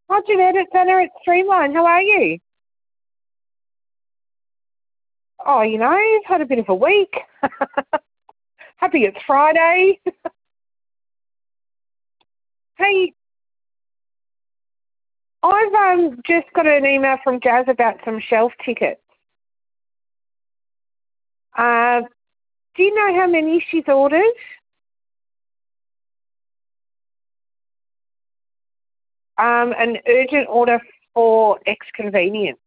Hi, Jeanette. It's Anna at Streamline. How are you? Oh, I've had a bit of a week. Happy it's Friday. Hey, I've just got an email from Jazz about some shelf tickets. Uh, do you know how many she's ordered? An urgent order for X Convenience.